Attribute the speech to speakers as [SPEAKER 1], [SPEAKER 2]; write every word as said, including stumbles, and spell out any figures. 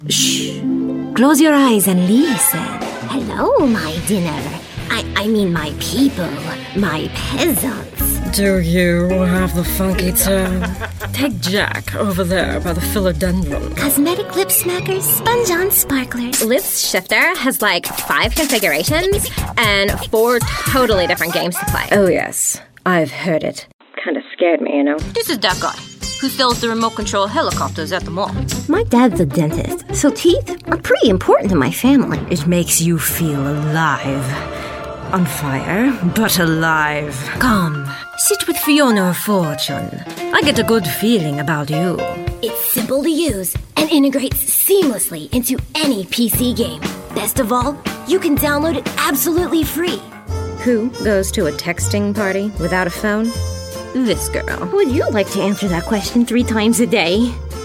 [SPEAKER 1] Shh. Close your eyes and listen.
[SPEAKER 2] Hello, my dinner. I, I mean my people, my peasants.
[SPEAKER 1] Do you have the funky tone? Take Jack over there by the philodendron.
[SPEAKER 2] Cosmetic lip smackers, sponge-on sparklers.
[SPEAKER 3] Lips Shifter has like five configurations and four totally different games to play.
[SPEAKER 1] Oh yes, I've heard it. Kind of scared me, you know.
[SPEAKER 4] This is that guy who sells the remote control helicopters at the mall.
[SPEAKER 2] My dad's a dentist, so teeth are pretty important to my family.
[SPEAKER 1] It makes you feel alive. On fire, but alive. Come, sit with Fiona of Fortune. I get a good feeling about you.
[SPEAKER 2] It's simple to use and integrates seamlessly into any P C game. Best of all, you can download it absolutely free.
[SPEAKER 3] Who goes to a texting party without a phone? This girl.
[SPEAKER 2] Would you like to answer that question three times a day?